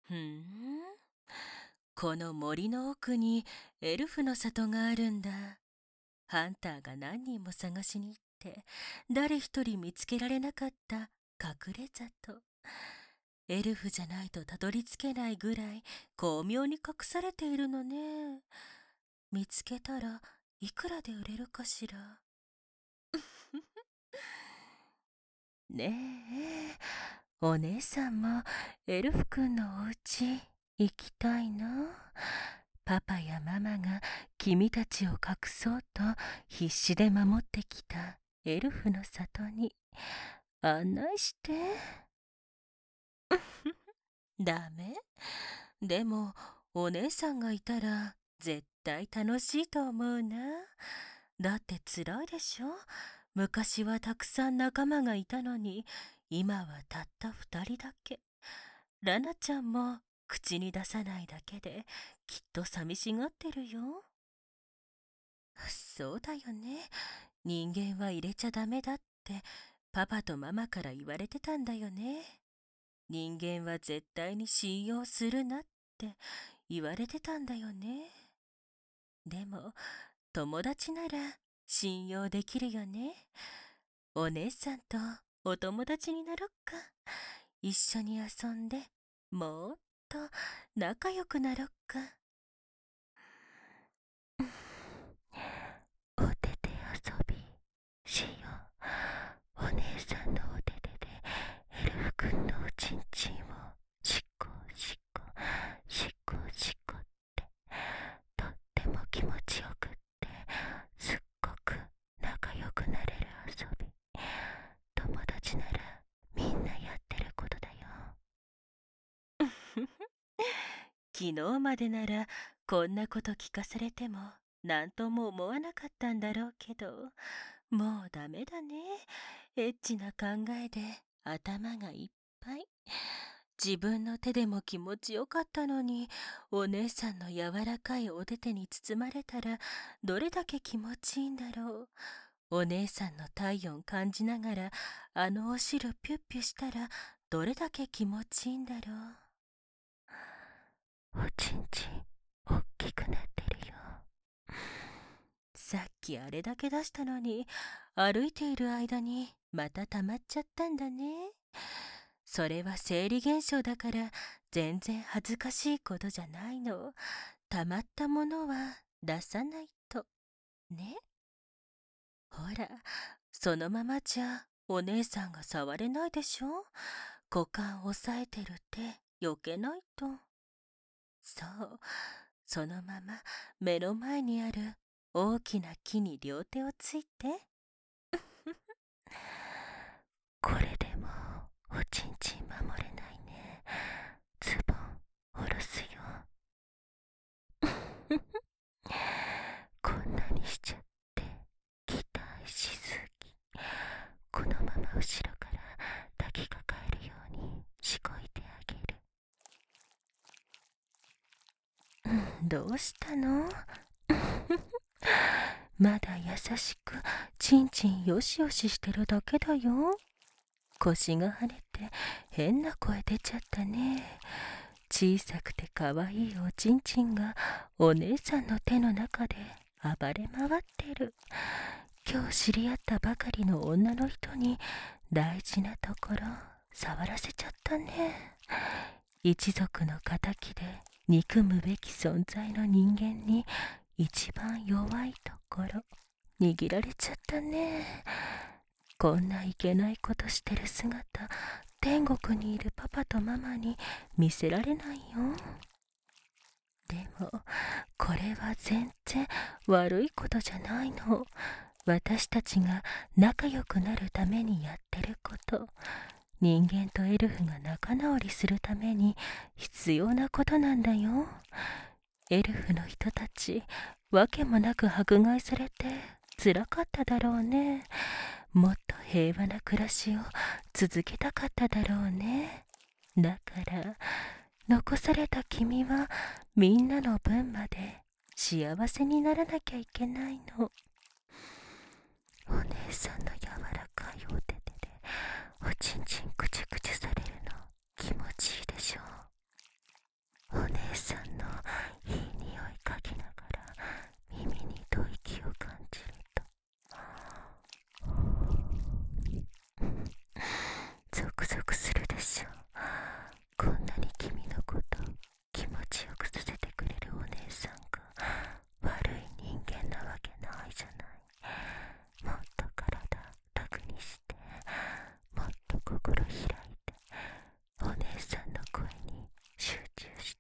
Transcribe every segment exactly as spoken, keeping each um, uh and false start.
ふん、この森の奥にエルフの里があるんだ。ハンターが何人も探しに行って誰一人見つけられなかった隠れ里。エルフじゃないとたどり着けないぐらい巧妙に隠されているのね。見つけたらいくらで売れるかしら。ねえ、お姉さんもエルフくんのお家行きたいな。パパやママが君たちを隠そうと必死で守ってきたエルフの里に案内して。ダメ？でもお姉さんがいたら絶対楽しいと思うな。だって辛いでしょ？昔はたくさん仲間がいたのに今はたった二人だけ。ラナちゃんも口に出さないだけできっと寂しがってるよ。そうだよね。人間は入れちゃダメだってパパとママから言われてたんだよね。人間は絶対に信用するなって言われてたんだよね。でも友達なら信用できるよね。お姉さんとお友達になろっか。一緒に遊んでもっと仲良くなろっか。お手手遊びしよう。お姉さんのお手手でエルフくんのおちんちんをしっこしっこしっこしっこってとっても気持ちよくってすっごく仲良くなれる遊び。友達ならみんなやってることだよ。昨日までならこんなこと聞かされても何とも思わなかったんだろうけど、もうダメだね。エッチな考えで頭がいっぱい。自分の手でも気持ちよかったのに、お姉さんの柔らかいお手手に包まれたらどれだけ気持ちいいんだろう。お姉さんの体温感じながらあのお汁ピュッピュしたらどれだけ気持ちいいんだろう。おちんちんおっきくなってるよ。さっきあれだけ出したのに歩いている間にまた溜まっちゃったんだね。それは生理現象だから全然恥ずかしいことじゃないの。溜まったものは出さないとね。ほら、そのままじゃお姉さんが触れないでしょ。股間押さえてる手避けないと。そう、そのまま目の前にある大きな木に両手をついて。これでもおちんちん守れないね。ズボン下ろすよ。こんなにしちゃって期待しすぎ。このまま後ろから抱きかかえるようにしこいてあげる。どうしたの？まだ優しくちんちんよしよししてるだけだよ。腰が腫れて変な声出ちゃったね。小さくてかわいいおちんちんがお姉さんの手の中で暴れ回ってる。今日知り合ったばかりの女の人に大事なところ触らせちゃったね。一族の敵で憎むべき存在の人間に一番弱いところ握られちゃったね。こんないけないことしてる姿、天国にいるパパとママに見せられないよ。でもこれは全然悪いことじゃないの。私たちが仲良くなるためにやってること、人間とエルフが仲直りするために必要なことなんだよ。エルフの人たち、わけもなく迫害されて辛かっただろうね。もっと平和な暮らしを続けたかっただろうね。だから残された君はみんなの分まで幸せにならなきゃいけないの。お姉さんの柔らかいお手手でおちんちんくちゅくちゅされるの気持ちいいでしょ。 こんなに君のこと気持ちよくさせてくれるお姉さんが悪い人間なわけないじゃない。もっと体楽にして、もっと心開いて、お姉さんの声に集中して。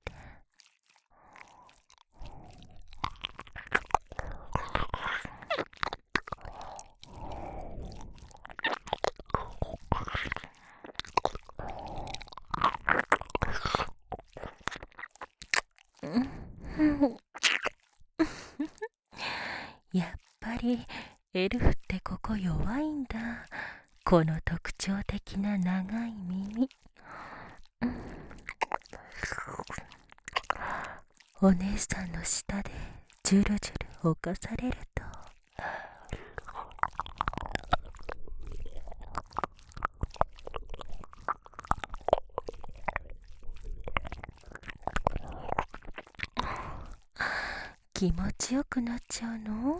やっぱりエルフってここ弱いんだ。この特徴的な長い耳。お姉さんの舌でジュルジュル犯されると気持ちよくなっちゃうの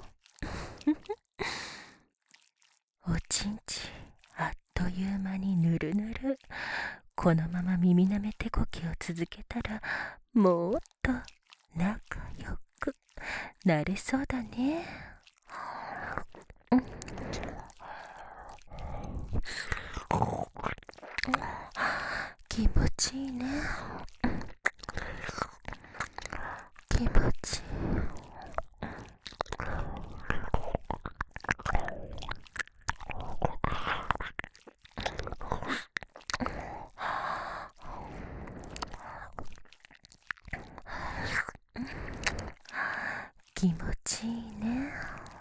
おちんちあっという間にぬるぬる。このまま耳なめ手こきを続けたらもっと仲良くなれそうだね。気持ちいいね。気持ちいい。気持ちいいね。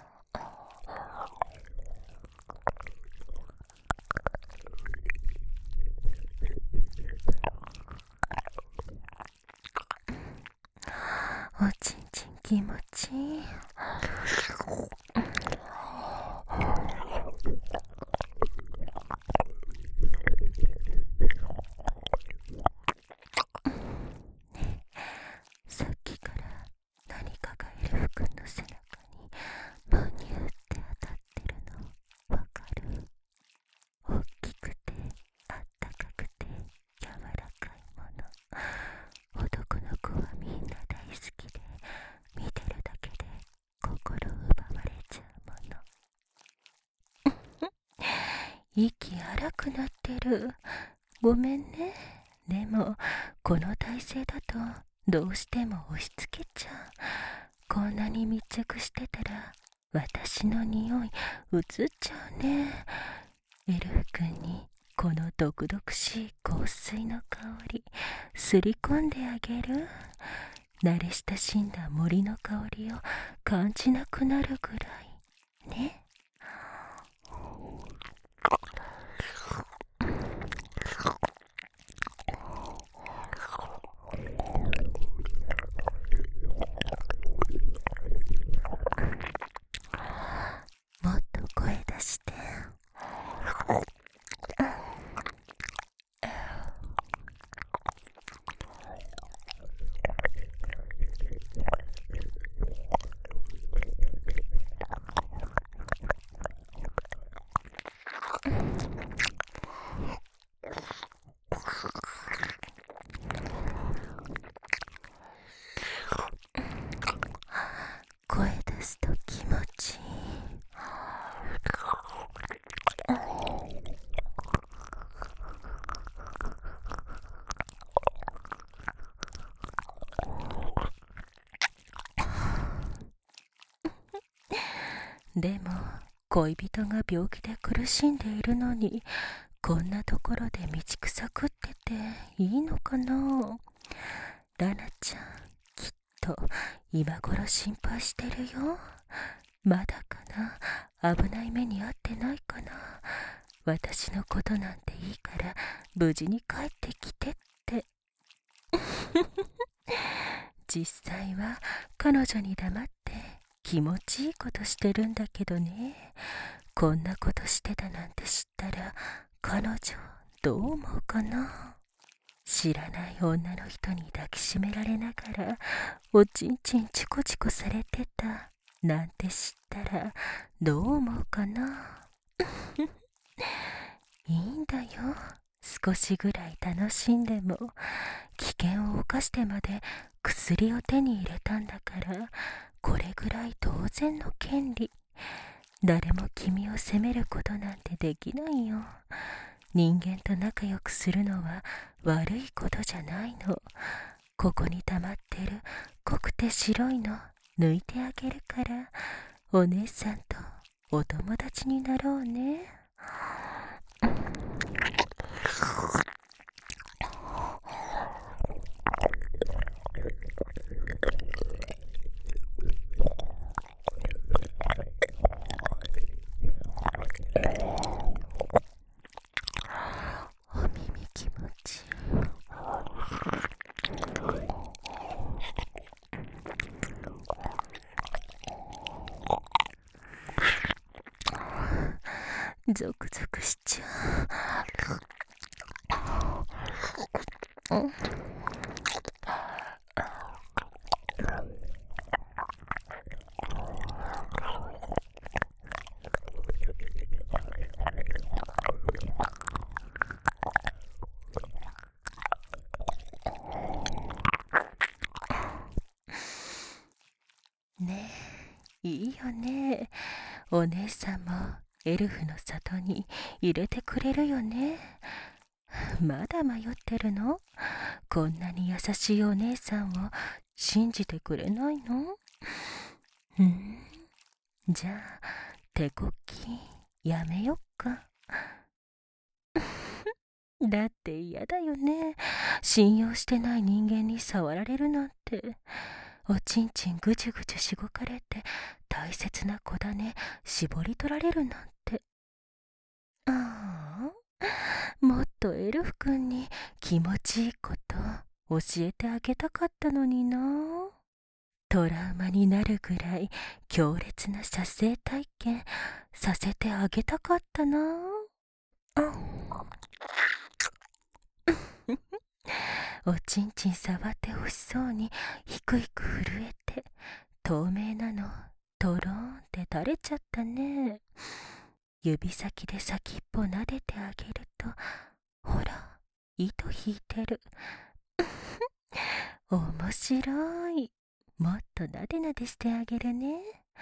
おちんちん気持ちいい。さっきから何かがエルフ君の背中にムニューって当たってるのわかる？大きくてあったかくて柔らかいもの。男の子はみんな大好きで、見てるだけで心奪われちゃうもの。息荒くなってる。ごめんね。でもこの体勢だとどうしても押し付けちゃう。こんなに密着してたら私の匂い移っちゃうね。エルフ君にこの毒々しい香水の香りすり込んであげる。慣れ親しんだ森の香りを感じなくなるぐらいね。もっと声出して。声出すと気持ちいい。でも恋人が病気で苦しんでいるのにこんなところで道草食ってていいのかな。ラナちゃんきっと今頃心配してるよ。まだかな、危ない目に遭ってないかな。私のことなんていいから無事に帰ってきてって実際は彼女に黙って気持ちいいことしてるんだけどね。こんなことしてたなんて知ったら彼女どう思うかな。知らない女の人に抱きしめられながらおちんちんチコチコされてたなんて知ったらどう思うかな。いいんだよ、 少しぐらい楽しんでも危険を冒してまで薬を手に入れたんだから、これぐらい当然の権利。誰も君を責めることなんてできないよ。人間と仲良くするのは悪いことじゃないの。ここに溜まってる濃くて白いの抜いてあげるから、お姉さんとお友達になろうね。お耳気持ちいい。ゾクゾクしちゃう。うんねえ、いいよね。お姉さんもエルフの里に入れてくれるよね。まだ迷ってるの？こんなに優しいお姉さんを信じてくれないの？うん、じゃあ手こきやめよっか。だって嫌だよね。信用してない人間に触られるなんて。おちんちんぐじゅぐじゅしごかれて大切な子だね絞り取られるなんて。ああ、もっとエルフ君に気持ちいいこと教えてあげたかったのにな。トラウマになるぐらい強烈な射精体験させてあげたかったな。あおちんちん触ってほしそうにひくひく震えて、透明なのトローンって垂れちゃったね。指先で先っぽ撫でてあげると、ほら糸引いてる。面白い。もっとなでなでしてあげるね。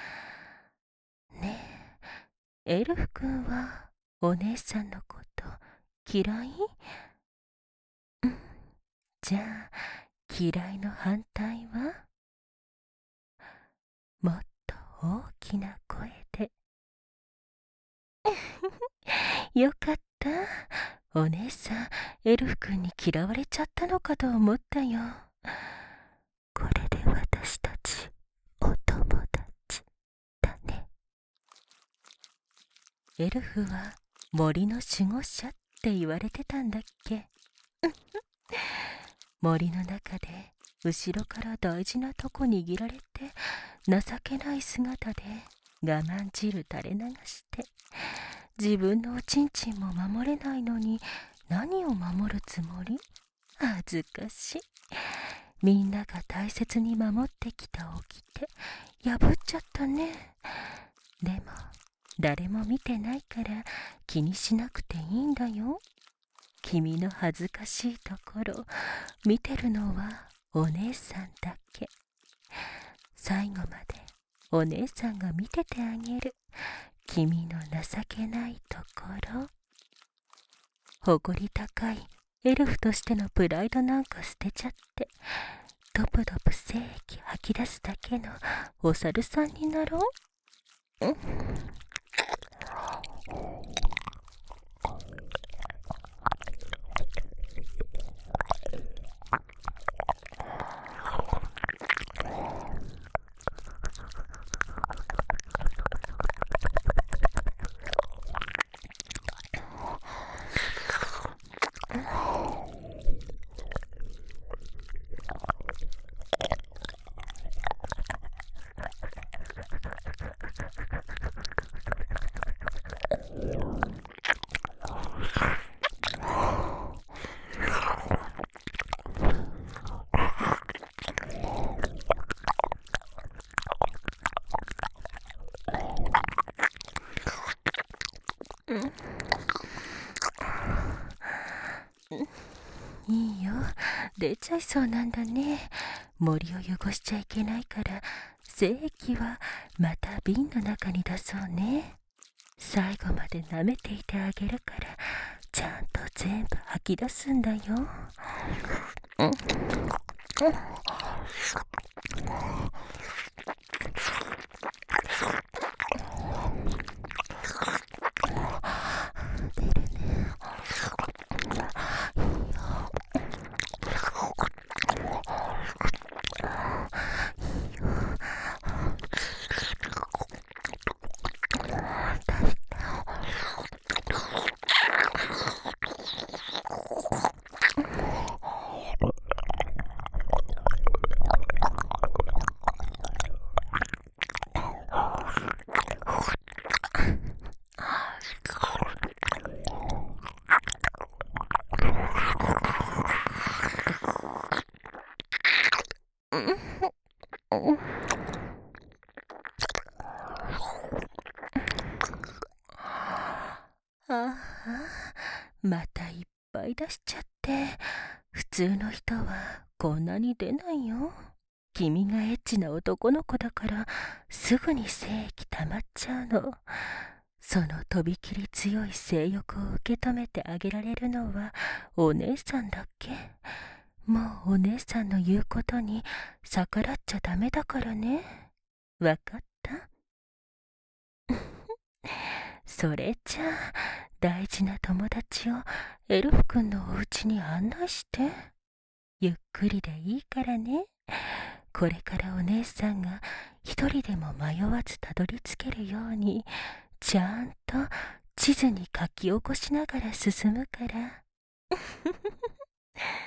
ねえ、エルフ君はお姉さんのこと嫌い？うん、じゃあ嫌いの反対は？もっと大きな声で。よかった。お姉さん、エルフ君に嫌われちゃったのかと思ったよ。これで私たちお友達だね。エルフは森の守護者って言われてたんだっけ？森の中で後ろから大事なとこ握られて、情けない姿で我慢汁垂れ流して、自分のおちんちんも守れないのに何を守るつもり？恥ずかしい。みんなが大切に守ってきた掟破っちゃったね。でも誰も見てないから気にしなくていいんだよ。君の恥ずかしいところ見てるのはお姉さんだけ。最後までお姉さんが見ててあげる。君の情けないところ。誇り高いエルフとしてのプライドなんか捨てちゃって、ドプドプ精液吐き出すだけのお猿さんになろう。うん、 出ちゃいそうなんだね。森を汚しちゃいけないから、精液はまた瓶の中に出そうね。最後まで舐めていてあげるから、ちゃんと全部吐き出すんだよ。うん、うん、出るね。ああ、またいっぱい出しちゃって。普通の人はこんなに出ないよ。君がエッチな男の子だからすぐに精液溜まっちゃうの。そのとびきり強い性欲を受け止めてあげられるのはお姉さんだけ。もうお姉さんの言うことに逆らっちゃダメだからね。わかった？それじゃあ大事な友達をエルフ君のお家に案内して。ゆっくりでいいからね。これからお姉さんが一人でも迷わずたどり着けるようにちゃんと地図に書き起こしながら進むから。